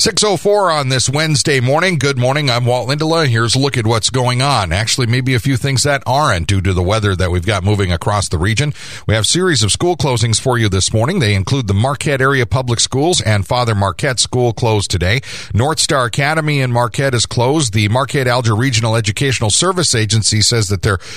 6:04 on this Wednesday morning. Good morning. I'm Walt Lindela. Here's a look at what's going on. Actually, maybe a few things that aren't due to the weather that we've got moving across the region. We have a series of school closings for you this morning. They include the Marquette Area Public Schools and Father Marquette School closed today. North Star Academy in Marquette is closed. The Marquette-Alger Regional Educational Service Agency says that their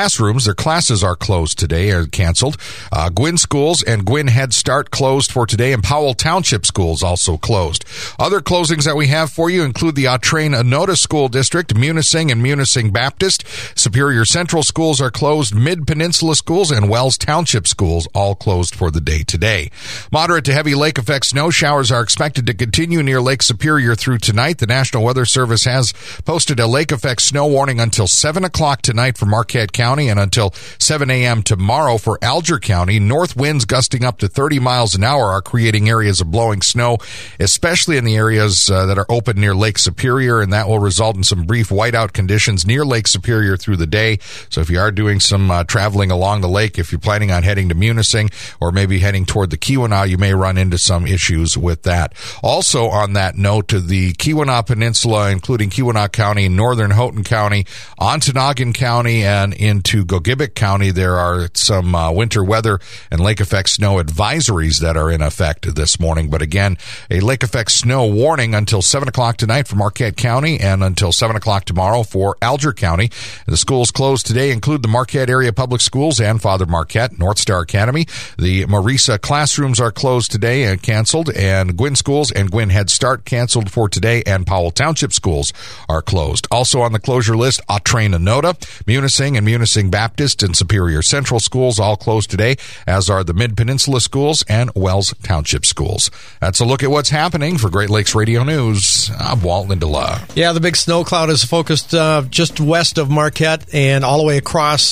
classes are closed today, are canceled. Gwynn Schools and Gwynn Head Start closed for today, and Powell Township Schools also closed. Other closings that we have for you include the Autrain-Anoda School District, Munising and Munising Baptist. Superior Central Schools are closed. Mid-Peninsula Schools and Wells Township Schools all closed for the day today. Moderate to heavy lake effect snow showers are expected to continue near Lake Superior through tonight. The National Weather Service has posted a lake effect snow warning until 7 o'clock tonight for Marquette County and until 7 a.m. tomorrow for Alger County. North winds gusting up to 30 miles an hour are creating areas of blowing snow, especially in the areas that are open near Lake Superior, and that will result in some brief whiteout conditions near Lake Superior through the day. So if you are doing some traveling along the lake, if you're planning on heading to Munising or maybe heading toward the Keweenaw, you may run into some issues with that. Also on that note, the Keweenaw Peninsula, including Keweenaw County, northern Houghton County, Ontonagon County, and into Gogebic County, there are some winter weather and lake effect snow advisories that are in effect this morning. But again, a lake effect snow warning until 7 o'clock tonight for Marquette County and until 7 o'clock tomorrow for Alger County. The schools closed today include the Marquette Area Public Schools and Father Marquette, North Star Academy. The Marisa classrooms are closed today and canceled, and Gwynn Schools and Gwynn Head Start canceled for today, and Powell Township Schools are closed. Also on the closure list, Autrain-Anoda, Munising and Munising Baptist and Superior Central Schools all closed today, as are the Mid-Peninsula Schools and Wells Township Schools. That's a look at what's happening. For Great Lakes Radio News, I'm Walt Lindela. Yeah, the big snow cloud is focused just west of Marquette and all the way across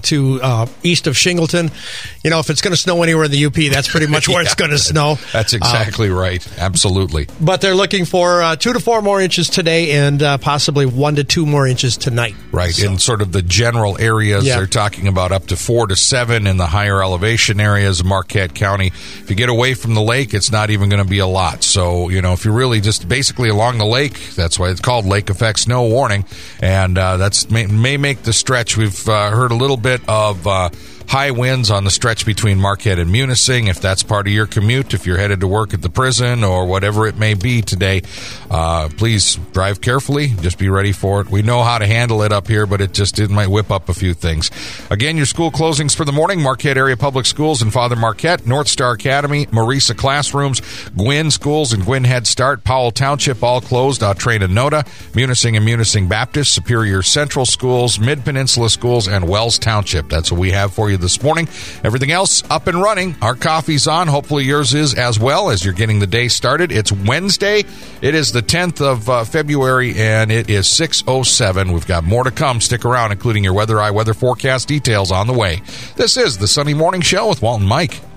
to east of Shingleton. You know, if it's going to snow anywhere in the UP, that's pretty much where it's going to snow. That's exactly right. Absolutely. But they're looking for 2 to 4 more inches today and possibly 1 to 2 more inches tonight. Right. So, in sort of the general areas, they're talking about up to 4 to 7 in the higher elevation areas of Marquette County. If you get away from the lake, it's not even going to be a lot. So, you know, if you're really just basically along the lake, that's why it's called lake effect snow warning. And that's may make the stretch. We've heard a little bit of high winds on the stretch between Marquette and Munising. If that's part of your commute, if you're headed to work at the prison or whatever it may be today, please drive carefully. Just be ready for it. We know how to handle it up here, but it might whip up a few things. Again, your school closings for the morning: Marquette Area Public Schools and Father Marquette, North Star Academy, Marisa Classrooms, Gwynn Schools and Gwynn Head Start, Powell Township all closed, Autrain-Anoda, Munising and Munising Baptist, Superior Central Schools, Mid-Peninsula Schools, and Wells Township. That's what we have for you this morning. Everything else up and running. Our coffee's on. Hopefully yours is as well as you're getting the day started. It's Wednesday. It is the 10th of February, and it is 6:07. We've got more to come. Stick around, including your weather forecast details on the way. This is the Sunday Morning Show with Walt and Mike.